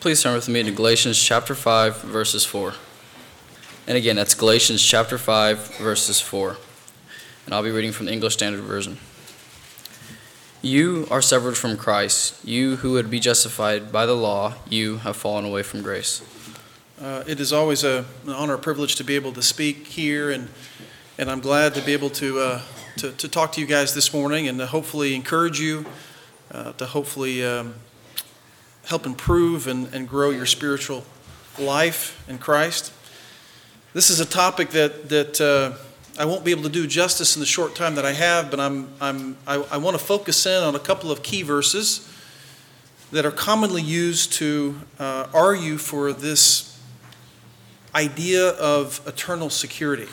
Please turn with me to Galatians chapter 5, verses 4. And again, that's Galatians chapter 5, verses 4. And I'll be reading from the English Standard Version. You are severed from Christ. You who would be justified by the law, you have fallen away from grace. It is always an honor, a privilege to be able to speak here, and I'm glad to be able to talk to you guys this morning and to hopefully encourage you, to hopefully help improve and grow your spiritual life in Christ. This is a topic that I won't be able to do justice in the short time that I have, but I want to focus in on a couple of key verses that are commonly used to argue for this idea of eternal security.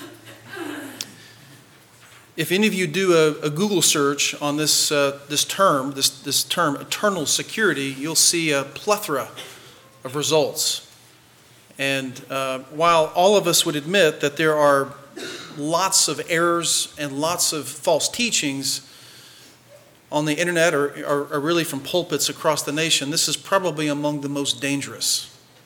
If any of you do a Google search on this term, eternal security, you'll see a plethora of results. And while all of us would admit that there are lots of errors and lots of false teachings on the internet or really from pulpits across the nation, this is probably among the most dangerous.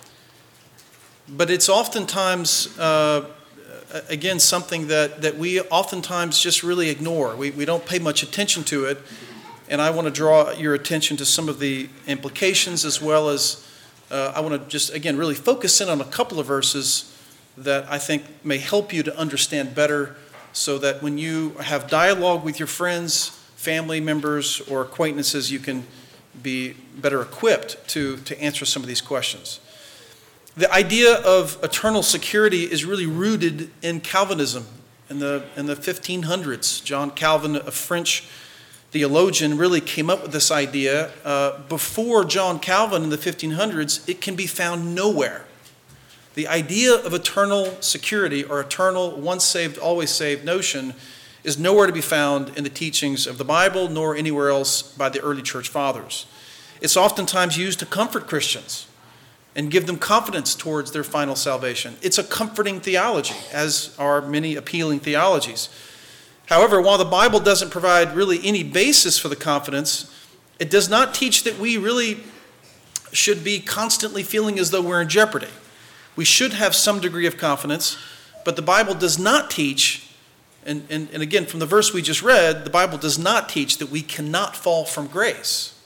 But it's oftentimes, again, something that we oftentimes just really ignore. We don't pay much attention to it, and I want to draw your attention to some of the implications, as well as I want to just, again, really focus in on a couple of verses that I think may help you to understand better, so that when you have dialogue with your friends, family members, or acquaintances, you can be better equipped to answer some of these questions. The idea of eternal security is really rooted in Calvinism in the 1500s. John Calvin, a French theologian, really came up with this idea. Before John Calvin in the 1500s, it can be found nowhere. The idea of eternal security, or eternal once saved, always saved notion, is nowhere to be found in the teachings of the Bible, nor anywhere else by the early church fathers. It's oftentimes used to comfort Christians and give them confidence towards their final salvation. It's a comforting theology, as are many appealing theologies. However, while the Bible doesn't provide really any basis for the confidence, it does not teach that we really should be constantly feeling as though we're in jeopardy. We should have some degree of confidence, but the Bible does not teach, and again, from the verse we just read, the Bible does not teach that we cannot fall from grace.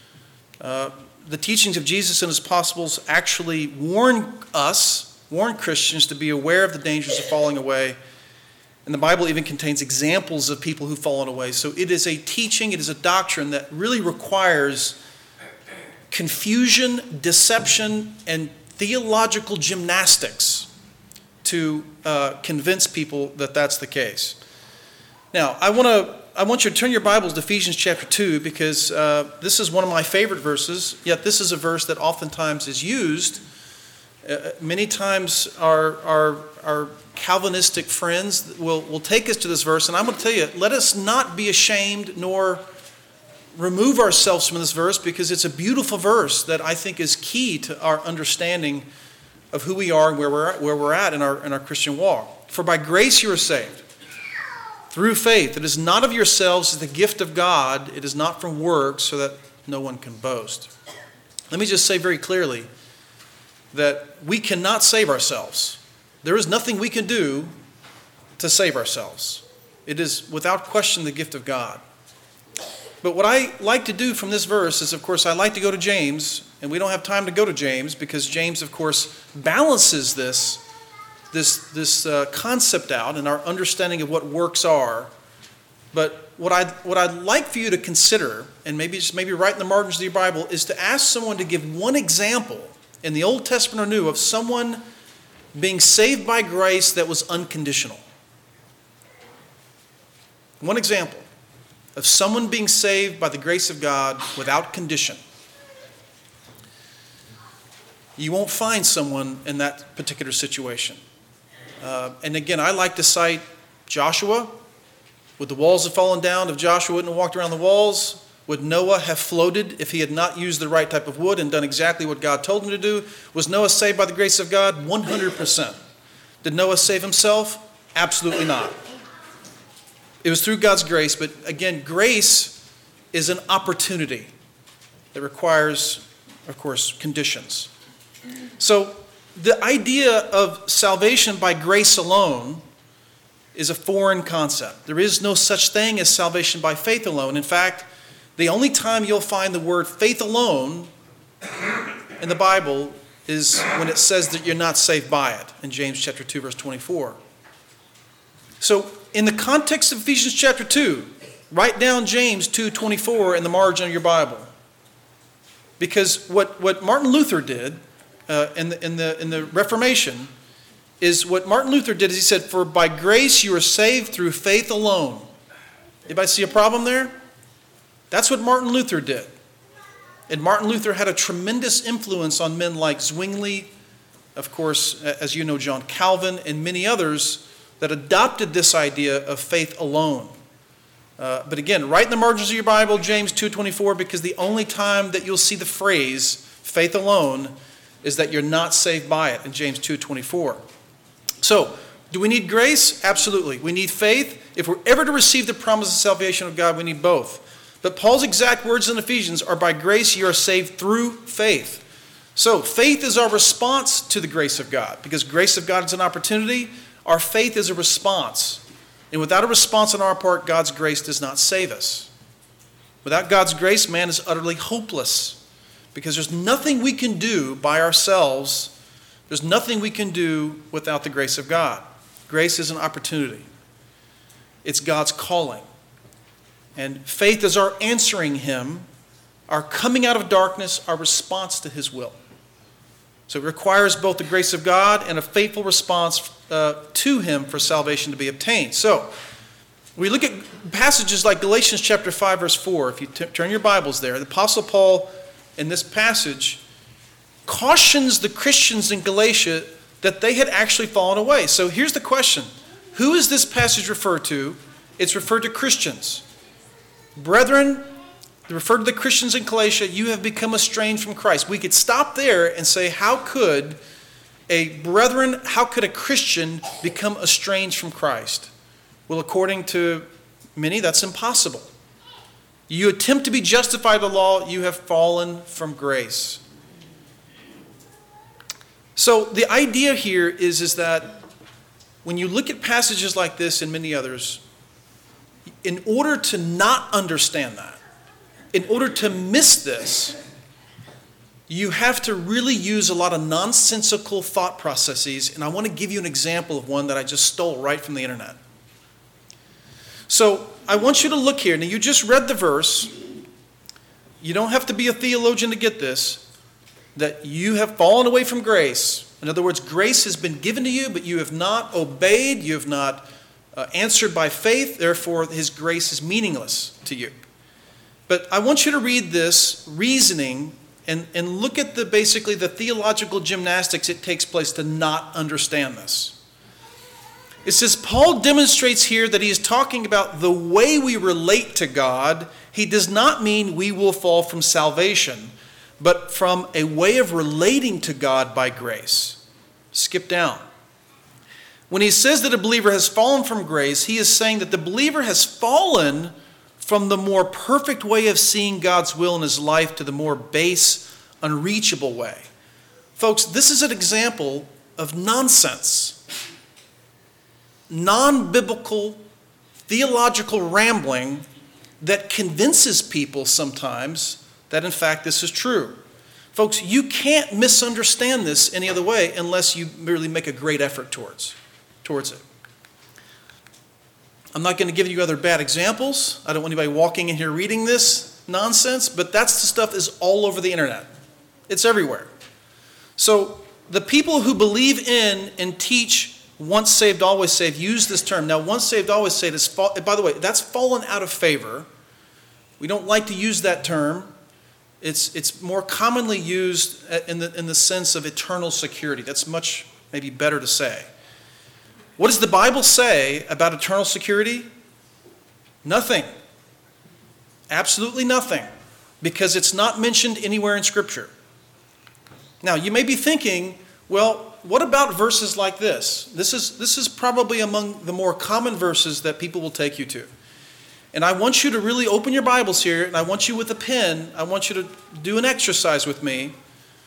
The teachings of Jesus and his apostles actually warn Christians to be aware of the dangers of falling away. And the Bible even contains examples of people who've fallen away. So it is a teaching, it is a doctrine that really requires confusion, deception, and theological gymnastics to convince people that that's the case. Now, I want you to turn your Bibles to Ephesians chapter 2, because this is one of my favorite verses, yet this is a verse that oftentimes is used. Many times our Calvinistic friends will take us to this verse, and I'm going to tell you, let us not be ashamed nor remove ourselves from this verse, because it's a beautiful verse that I think is key to our understanding of who we are and where we're at in our Christian walk. For by grace you are saved, through faith. It is not of yourselves, it is the gift of God. It is not from works, so that no one can boast. Let me just say very clearly that we cannot save ourselves. There is nothing we can do to save ourselves. It is without question the gift of God. But what I like to do from this verse is, of course, I like to go to James, and we don't have time to go to James, because James, of course, balances this concept out and our understanding of what works are. But what I'd like for you to consider, and maybe write in the margins of your Bible, is to ask someone to give one example in the Old Testament or New of someone being saved by grace that was unconditional. One example of someone being saved by the grace of God without condition. You won't find someone in that particular situation. And again, I like to cite Joshua. Would the walls have fallen down if Joshua wouldn't have walked around the walls? Would Noah have floated if he had not used the right type of wood and done exactly what God told him to do? Was Noah saved by the grace of God? 100%. Did Noah save himself? Absolutely not. It was through God's grace, but again, grace is an opportunity that requires, of course, conditions. So the idea of salvation by grace alone is a foreign concept. There is no such thing as salvation by faith alone. In fact, the only time you'll find the word faith alone in the Bible is when it says that you're not saved by it in James chapter 2, verse 24. So in the context of Ephesians chapter 2, write down James 2:24 in the margin of your Bible. Because what Martin Luther did in the Reformation is what Martin Luther did is he said, "For by grace you are saved through faith alone." Anybody see a problem there? That's what Martin Luther did. And Martin Luther had a tremendous influence on men like Zwingli, of course, as you know, John Calvin, and many others that adopted this idea of faith alone. But again, write in the margins of your Bible, James 2:24, because the only time that you'll see the phrase faith alone is that you're not saved by it in James 2:24. So, do we need grace? Absolutely. We need faith. If we're ever to receive the promise of salvation of God, we need both. But Paul's exact words in Ephesians are, by grace you are saved through faith. So faith is our response to the grace of God. Because grace of God is an opportunity, our faith is a response. And without a response on our part, God's grace does not save us. Without God's grace, man is utterly hopeless. Because there's nothing we can do by ourselves. There's nothing we can do without the grace of God. Grace is an opportunity. It's God's calling. And faith is our answering Him, our coming out of darkness, our response to His will. So it requires both the grace of God and a faithful response to Him for salvation to be obtained. So we look at passages like Galatians chapter 5, verse 4. If you turn your Bibles there, the Apostle Paul in this passage cautions the Christians in Galatia that they had actually fallen away. So here's the question. Who is this passage referred to? It's referred to Christians. Brethren, referred to the Christians in Galatia, you have become estranged from Christ. We could stop there and say, how could a Christian become estranged from Christ? Well, according to many, that's impossible. You attempt to be justified by the law, you have fallen from grace. So the idea here is that when you look at passages like this and many others, in order to not understand that, in order to miss this, you have to really use a lot of nonsensical thought processes. And I want to give you an example of one that I just stole right from the internet. So I want you to look here. Now, you just read the verse. You don't have to be a theologian to get this, that you have fallen away from grace. In other words, grace has been given to you, but you have not obeyed. You have not answered by faith. Therefore, His grace is meaningless to you. But I want you to read this reasoning and look at basically the theological gymnastics it takes place to not understand this. It says, Paul demonstrates here that he is talking about the way we relate to God. He does not mean we will fall from salvation, but from a way of relating to God by grace. Skip down. When he says that a believer has fallen from grace, he is saying that the believer has fallen from the more perfect way of seeing God's will in his life to the more base, unreachable way. Folks, this is an example of nonsense. Non-biblical, theological rambling that convinces people sometimes that in fact this is true. Folks, you can't misunderstand this any other way unless you merely make a great effort towards it. I'm not going to give you other bad examples. I don't want anybody walking in here reading this nonsense, but that's the stuff is all over the internet. It's everywhere. So the people who believe in and teach once saved, always saved use this term. Now, once saved, always saved is, by the way, that's fallen out of favor. We don't like to use that term. It's more commonly used in the sense of eternal security. That's much maybe better to say. What does the Bible say about eternal security? Nothing. Absolutely nothing. Because it's not mentioned anywhere in Scripture. Now, you may be thinking, well, what about verses like this? This is probably among the more common verses that people will take you to. And I want you to really open your Bibles here, and I want you with a pen, I want you to do an exercise with me.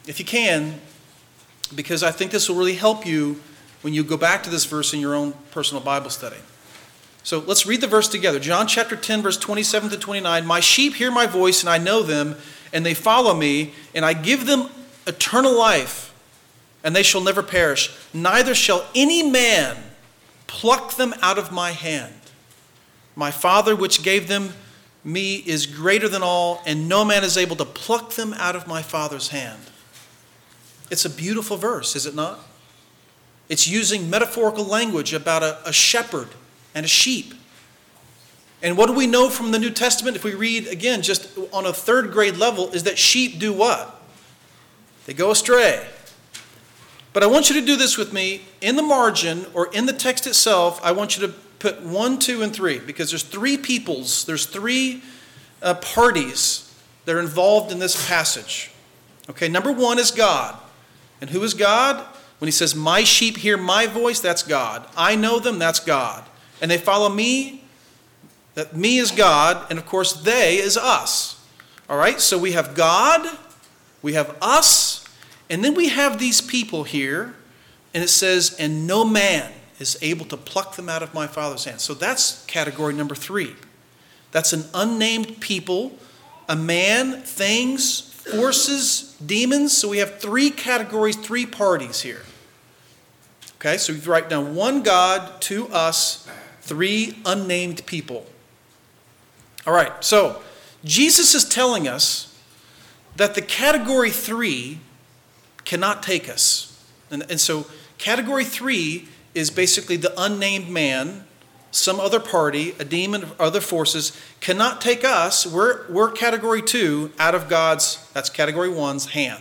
if you can, because I think this will really help you when you go back to this verse in your own personal Bible study. So let's read the verse together. John chapter 10, verse 27 to 29. My sheep hear my voice, and I know them, and they follow me, and I give them eternal life, and they shall never perish. Neither shall any man pluck them out of my hand. My Father which gave them me is greater than all, and no man is able to pluck them out of my Father's hand. It's a beautiful verse, is it not? It's using metaphorical language about a shepherd and a sheep. And what do we know from the New Testament, if we read, again, just on a third grade level, is that sheep do what? They go astray. But I want you to do this with me. In the margin, or in the text itself, I want you to put 1, 2, and 3, because there's three peoples, there's three parties that are involved in this passage. Okay, number 1 is God. And who is God? When he says, my sheep hear my voice, that's God. I know them, that's God. And they follow me, that me is God, and of course they is us. All right, so we have God, we have us, and then we have these people here, and it says, and no man is able to pluck them out of my Father's hand. So that's category number 3. That's an unnamed people, a man, things, forces, demons. So we have 3 categories, 3 parties here. Okay, so we write down 1 God, 2 us, 3 unnamed people. All right, so Jesus is telling us that the category 3 cannot take us. And so category 3 is basically the unnamed man, some other party, a demon, other forces, cannot take us. We're category 2 out of God's, that's category 1's hand.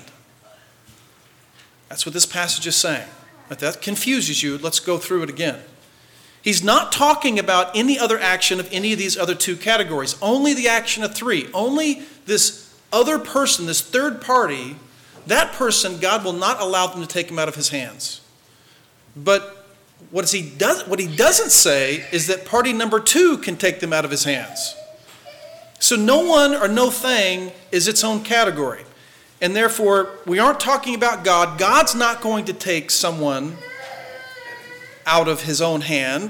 That's what this passage is saying. If that confuses you, let's go through it again. He's not talking about any other action of any of these other 2 categories. Only the action of 3. Only this other person, this third party, that person, God will not allow them to take him out of his hands. But what he doesn't say is that party number 2 can take them out of his hands. So no one or no thing is its own category. And therefore, we aren't talking about God. God's not going to take someone out of his own hand.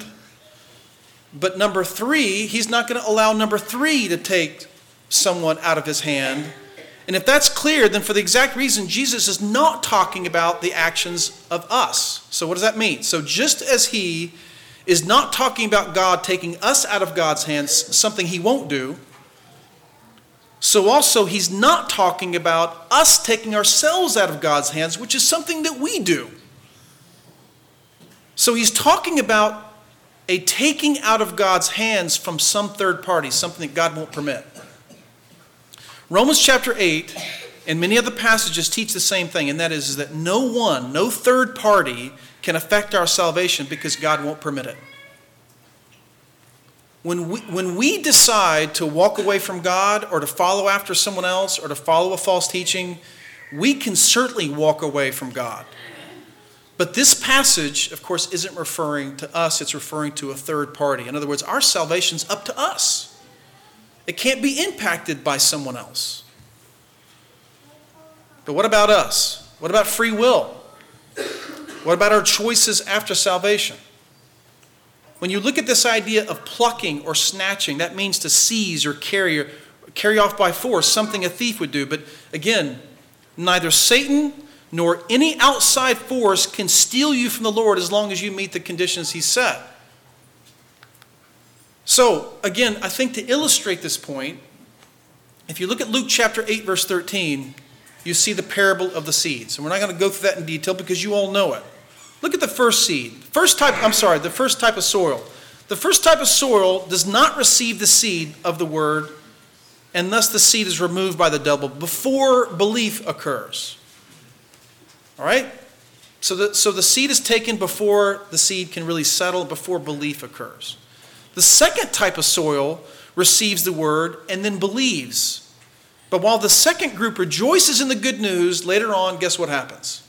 But number 3, he's not going to allow number 3 to take someone out of his hand. And if that's clear, then for the exact reason, Jesus is not talking about the actions of us. So what does that mean? So just as he is not talking about God taking us out of God's hands, something he won't do, so also he's not talking about us taking ourselves out of God's hands, which is something that we do. So he's talking about a taking out of God's hands from some third party, something that God won't permit. Romans chapter 8 and many other passages teach the same thing, and that is that no third party can affect our salvation because God won't permit it. When we decide to walk away from God or to follow after someone else or to follow a false teaching, we can certainly walk away from God. But this passage, of course, isn't referring to us. It's referring to a third party. In other words, our salvation's up to us. It can't be impacted by someone else. But what about us? What about free will? What about our choices after salvation? When you look at this idea of plucking or snatching, that means to seize or carry off by force, something a thief would do. But again, neither Satan nor any outside force can steal you from the Lord as long as you meet the conditions he set. So, again, I think to illustrate this point, if you look at Luke chapter 8, verse 13, you see the parable of the seeds. And we're not going to go through that in detail because you all know it. Look at the first seed. The first type of soil. The first type of soil does not receive the seed of the word, and thus the seed is removed by the devil before belief occurs. All right? So the seed is taken before the seed can really settle, before belief occurs. The second type of soil receives the word and then believes. But while the second group rejoices in the good news, later on, guess what happens?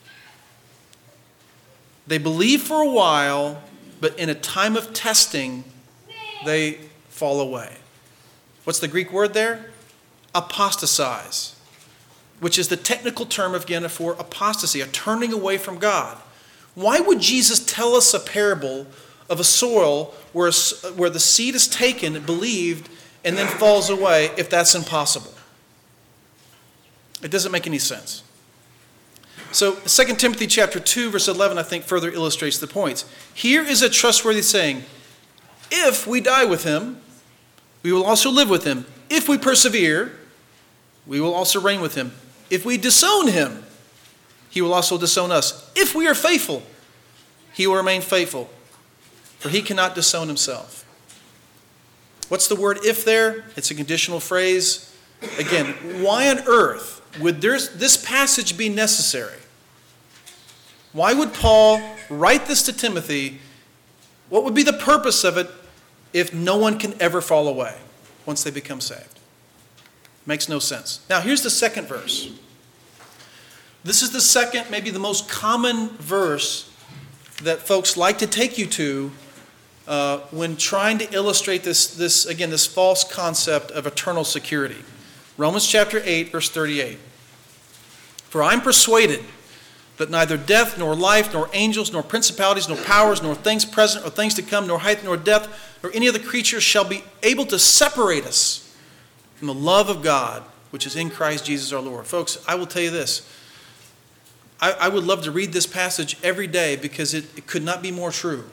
They believe for a while, but in a time of testing, they fall away. What's the Greek word there? Apostatize. which is the technical term again for apostasy, a turning away from God. Why would Jesus tell us a parable of a soil where the seed is taken, believed, and then falls away if that's impossible? It doesn't make any sense. So 2 Timothy chapter 2, verse 11, I think further illustrates the points. Here is a trustworthy saying, if we die with him, we will also live with him. If we persevere, we will also reign with him. If we disown him, he will also disown us. If we are faithful, he will remain faithful, for he cannot disown himself. What's the word if there? It's a conditional phrase. Again, why on earth would this passage be necessary? Why would Paul write this to Timothy? What would be the purpose of it if no one can ever fall away once they become saved? Makes no sense. Now, here's the second verse. This is the second, maybe the most common verse that folks like to take you to when trying to illustrate this false concept of eternal security. Romans chapter 8, verse 38. For I'm persuaded that neither death, nor life, nor angels, nor principalities, nor powers, nor things present, or things to come, nor height, nor depth, nor any other creature shall be able to separate us from the love of God, which is in Christ Jesus our Lord. Folks, I will tell you this. I would love to read this passage every day because it could not be more true.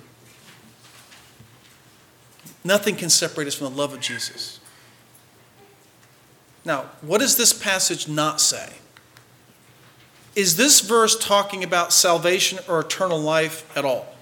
Nothing can separate us from the love of Jesus. Now, what does this passage not say? Is this verse talking about salvation or eternal life at all?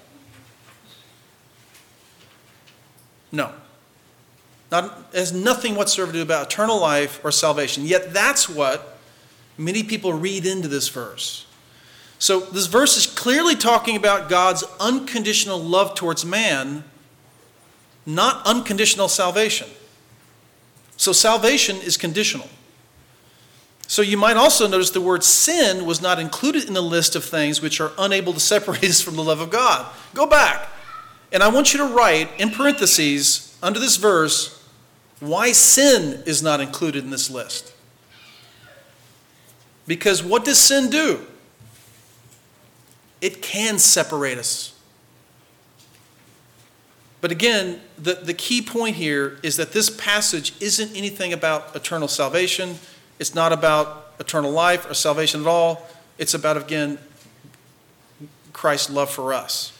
No. It has nothing whatsoever to do about eternal life or salvation. Yet that's what many people read into this verse. So this verse is clearly talking about God's unconditional love towards man, not unconditional salvation. So salvation is conditional. So you might also notice the word sin was not included in the list of things which are unable to separate us from the love of God. Go back. And I want you to write in parentheses under this verse why sin is not included in this list. Because what does sin do? It can separate us. But again, the key point here is that this passage isn't anything about eternal salvation. It's not about eternal life or salvation at all. It's about, again, Christ's love for us.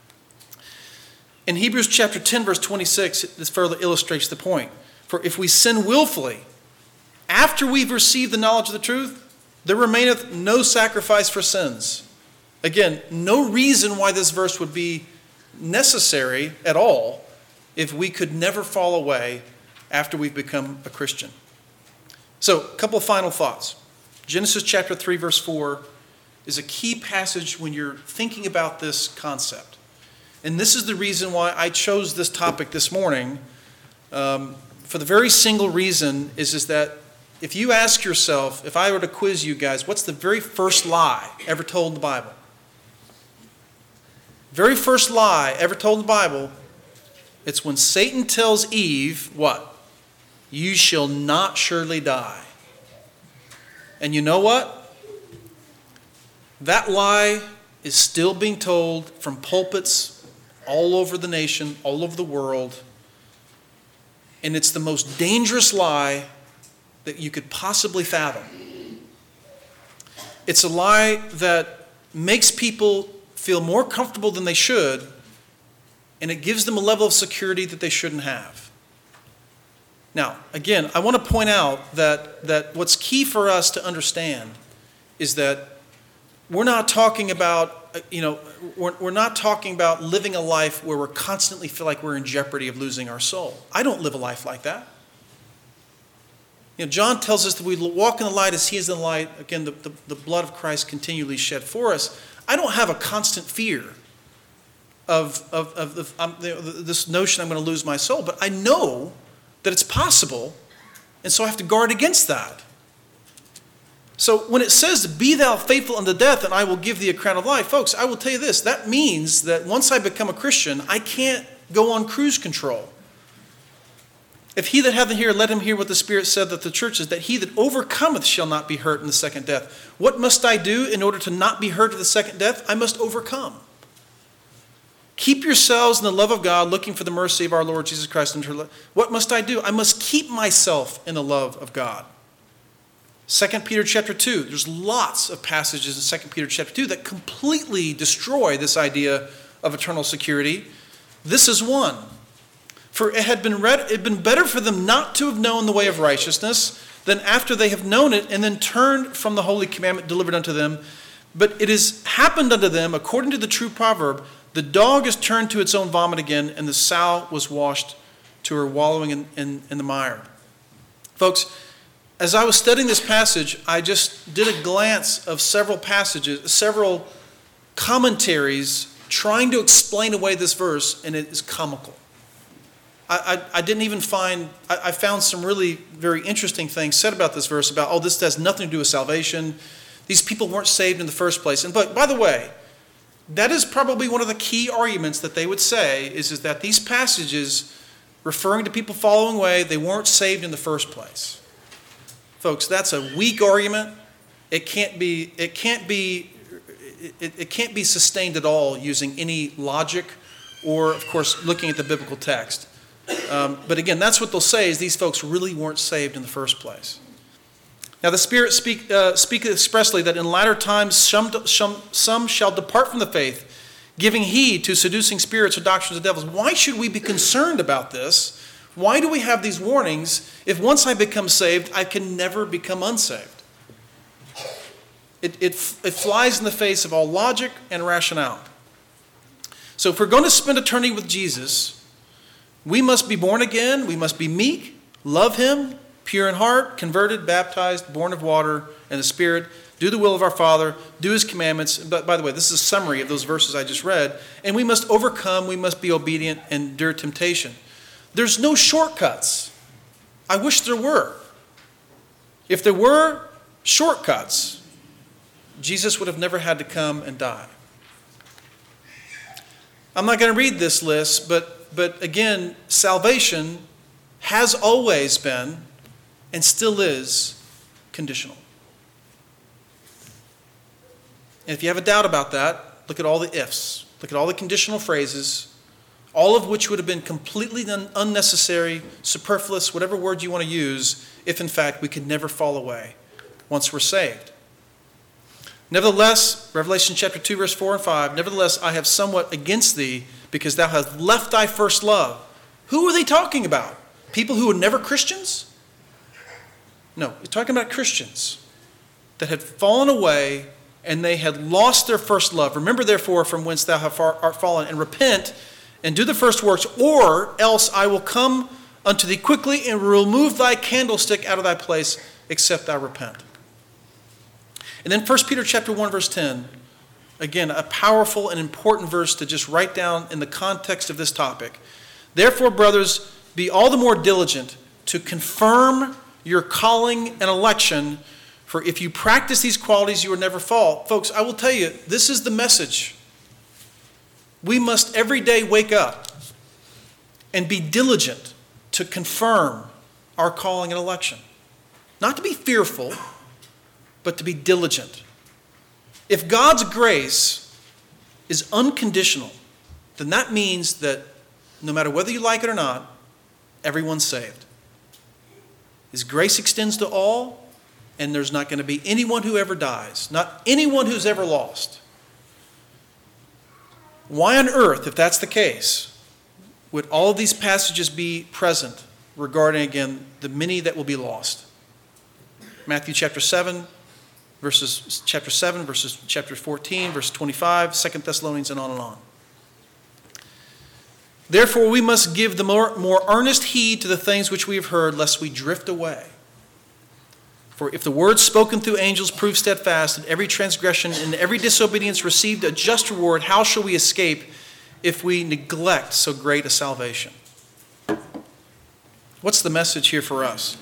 In Hebrews chapter 10, verse 26, this further illustrates the point. For if we sin willfully, after we've received the knowledge of the truth, there remaineth no sacrifice for sins. Again, no reason why this verse would be necessary at all if we could never fall away after we've become a Christian. So, a couple of final thoughts. Genesis chapter 3, verse 4 is a key passage when you're thinking about this concept. And this is the reason why I chose this topic this morning. For the very single reason is that if you ask yourself, if I were to quiz you guys, what's the very first lie ever told in the Bible? Very first lie ever told in the Bible, it's when Satan tells Eve, what? You shall not surely die. And you know what? That lie is still being told from pulpits all over the nation, all over the world. And it's the most dangerous lie that you could possibly fathom. It's a lie that makes people feel more comfortable than they should, and it gives them a level of security that they shouldn't have. Now, again, I want to point out that what's key for us to understand is that we're not talking about, we're not talking about living a life where we're constantly feel like we're in jeopardy of losing our soul. I don't live a life like that. John tells us that we walk in the light as he is in the light. Again, the blood of Christ continually shed for us. I don't have a constant fear of this notion I'm going to lose my soul, but I know that it's possible, and so I have to guard against that. So when it says, be thou faithful unto death, and I will give thee a crown of life, folks, I will tell you this, that means that once I become a Christian, I can't go on cruise control. If he that hath an ear, let him hear what the Spirit said that the churches, that he that overcometh shall not be hurt in the second death. What must I do in order to not be hurt of the second death? I must overcome. Keep yourselves in the love of God, looking for the mercy of our Lord Jesus Christ. What must I do? I must keep myself in the love of God. 2 Peter chapter 2, there's lots of passages in 2 Peter chapter 2 that completely destroy this idea of eternal security. This is one. For it had been better for them not to have known the way of righteousness than after they have known it and then turned from the holy commandment delivered unto them. But it has happened unto them, according to the true proverb, the dog is turned to its own vomit again, and the sow was washed to her wallowing in the mire. Folks, as I was studying this passage, I just did a glance of several passages, several commentaries trying to explain away this verse, and it is comical. I didn't even find, I found some really very interesting things said about this verse, about, this has nothing to do with salvation. These people weren't saved in the first place. And but by the way, that is probably one of the key arguments that they would say is that these passages referring to people following away, they weren't saved in the first place. Folks, that's a weak argument. It can't be sustained at all using any logic or, of course, looking at the biblical text. But again, that's what they'll say, is these folks really weren't saved in the first place. Now the Spirit speaketh expressly that in latter times some shall depart from the faith, giving heed to seducing spirits or doctrines of devils. Why should we be concerned about this? Why do we have these warnings if once I become saved, I can never become unsaved? It flies in the face of all logic and rationale. So if we're going to spend eternity with Jesus, we must be born again, we must be meek, love him, pure in heart, converted, baptized, born of water and the Spirit, do the will of our Father, do his commandments. But by the way, this is a summary of those verses I just read. And we must overcome, we must be obedient and endure temptation. There's no shortcuts. I wish there were. If there were shortcuts, Jesus would have never had to come and die. I'm not going to read this list, but again, salvation has always been and still is conditional. And if you have a doubt about that, look at all the ifs. Look at all the conditional phrases, all of which would have been completely unnecessary, superfluous, whatever word you want to use, if in fact we could never fall away once we're saved. Nevertheless, Revelation chapter 2, verse 4 and 5, nevertheless, I have somewhat against thee, because thou hast left thy first love. Who are they talking about? People who were never Christians? No, he's talking about Christians that had fallen away and they had lost their first love. Remember, therefore, from whence thou art fallen, and repent and do the first works, or else I will come unto thee quickly and remove thy candlestick out of thy place, except thou repent. And then 1 Peter chapter 1, verse 10, again, a powerful and important verse to just write down in the context of this topic. Therefore, brothers, be all the more diligent to confirm your calling and election, for if you practice these qualities, you will never fall. Folks, I will tell you, this is the message. We must every day wake up and be diligent to confirm our calling and election. Not to be fearful, but to be diligent. If God's grace is unconditional, then that means that no matter whether you like it or not, everyone's saved. His grace extends to all, and there's not going to be anyone who ever dies, not anyone who's ever lost. Why on earth, if that's the case, would all of these passages be present regarding, again, the many that will be lost? Matthew chapter 7, verses chapter 14, verse 25, 2 Thessalonians, and on and on. Therefore, we must give the more earnest heed to the things which we have heard, lest we drift away. For if the word spoken through angels proved steadfast, and every transgression and every disobedience received a just reward, how shall we escape if we neglect so great a salvation? What's the message here for us?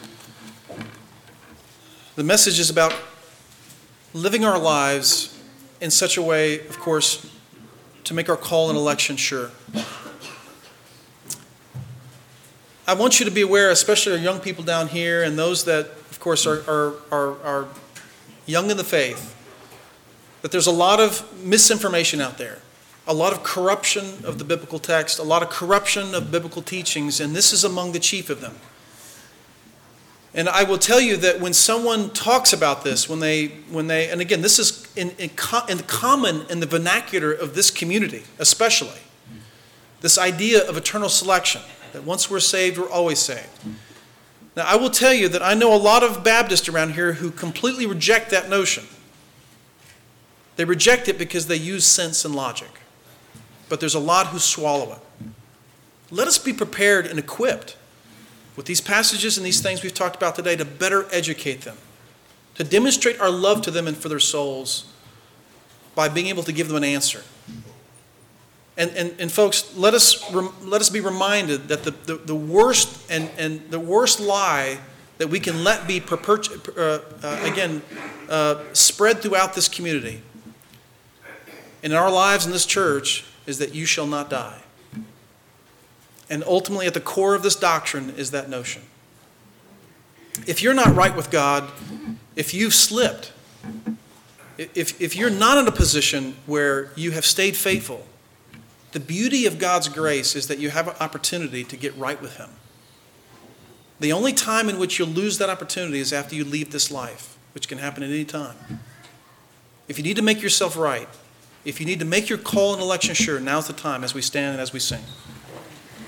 The message is about living our lives in such a way, of course, to make our call and election sure. I want you to be aware, especially our young people down here and those that, of course, are young in the faith, that there's a lot of misinformation out there, a lot of corruption of the biblical text, a lot of corruption of biblical teachings, and this is among the chief of them. And I will tell you that when someone talks about this, when they, and again, this is in common in the vernacular of this community, especially, this idea of eternal selection, that once we're saved, we're always saved. Now, I will tell you that I know a lot of Baptists around here who completely reject that notion. They reject it because they use sense and logic. But there's a lot who swallow it. Let us be prepared and equipped with these passages and these things we've talked about today to better educate them, to demonstrate our love to them and for their souls by being able to give them an answer. And folks, let us be reminded that the worst and the worst lie that we can let be spread throughout this community and in our lives in this church is that you shall not die. And ultimately, at the core of this doctrine is that notion. If you're not right with God, if you've slipped, if you're not in a position where you have stayed faithful, the beauty of God's grace is that you have an opportunity to get right with Him. The only time in which you'll lose that opportunity is after you leave this life, which can happen at any time. If you need to make yourself right, if you need to make your call and election sure, now's the time as we stand and as we sing.